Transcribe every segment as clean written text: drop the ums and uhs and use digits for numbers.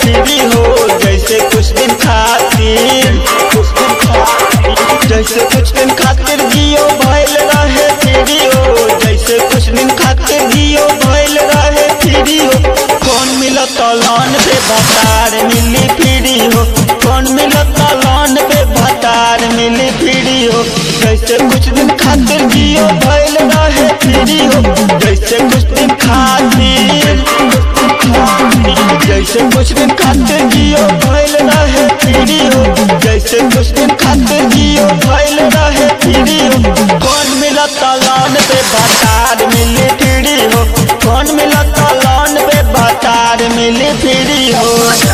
Free हो, जैसे कुछ दिन खातिर जैसे कुछ दिन खातिर जियो भइल रहे फ्री हो, जैसे कुछ दिन खातिर जियो भइल रहे फ्री हो। कौन मिलत लोन पे भतार मिली फ्री हो, कौन मिलत लोन पे भतार मिली फ्री हो, जैसे कुछ दिन खातिर जियो भइल रहे फ्री हो, जैसे कुछ दिन खातिर जैसे कुछ दिन खातिर जियो भइल रहे फ्री हो, जैसे कुछ दिन खातिर जियो भइल रहे फ्री हो। कौन मिलत लोन पे भतार मिली फ्री हो, कौन मिलत लोन पे भतार मिली फ्री हो।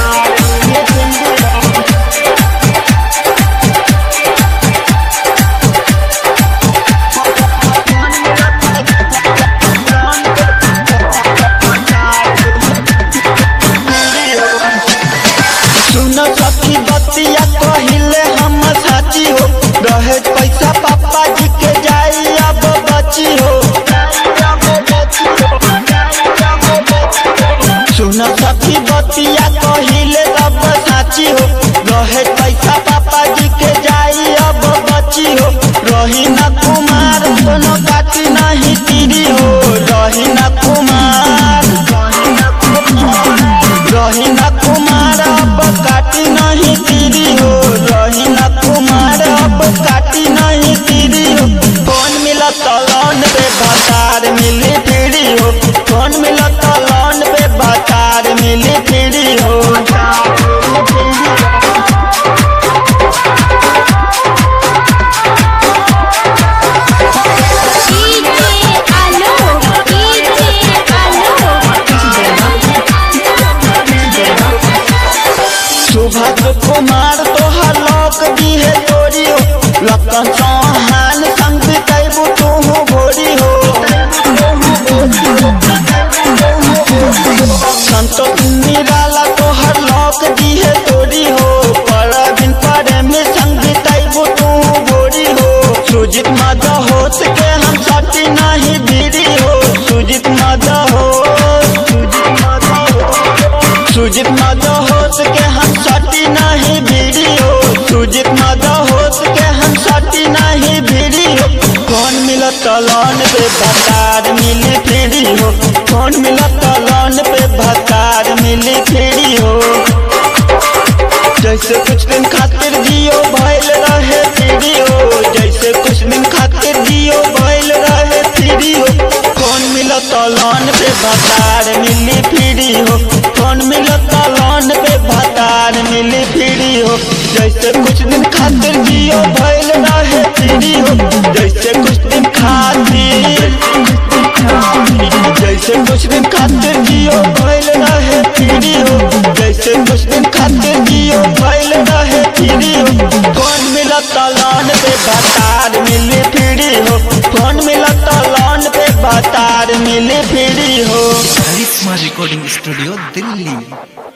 सुनो सखी बतिया कहिले हम साची हो, रहे पैसा पापा जी के जाई अब बची हो। सुनो सखी बतिया कहिले अब साची हो, रहे पैसा पापा जी के जाई अब बची हो। रही न कुमार कोनो काटी नहीं तीरी हो, रही न कुमार रही न कुमार अब काटी नहीं तीरी हो, रही न कुमार अब काटी नहीं तीरी हो। कौन मिलत लोन पे भतार मिली फ्री हो, कौन मिलत लोन पे भतार मिली फ्री हो। सुभाष कुमार तोहर लोक दी है तोरी हो, लखन चौहान संग बितैबू तू भोरी हो। संतोष निराला तोहर लोक दी है तोरी हो, परवीन प्रेमी संग बितैबू तू भोरी हो। सुजीत मदहोश के हम सटी नहीं भीरी हो, सुजीत मदहोश के हम सटी नहीं भीरी हो, सुजीत मदहोश के हम सटी नहीं भीरी हो। कौन मिलत लोन पे भतार मिली फ्री हो, कौन मिलत लोन पे भतार मिली फ्री हो, जैसे कुछ दिन खातिर जियो भइल रहे फ्री हो, जैसे कुछ दिन खातिर जियो भइल रहे फ्री हो। कौन मिलत लोन पे भतार मिली फ्री हो, कौन मिलत लोन पे भतार मिली फ्री हो, जैसे कुछ दिन खातिर जियो भइल रहे फ्री हो, जैसे कुछ दिन खातिर जैसे कुछ दिन खातिर जियो भइल रहे फ्री हो, जैसे कुछ दिन खातिर जियो भइल रहे फ्री हो। कौन मिलत लोन पे भतार मिली फ्री हो, कौन मिलत लोन पे भतार मिली फ्री हो। Karishma recording studio Delhi.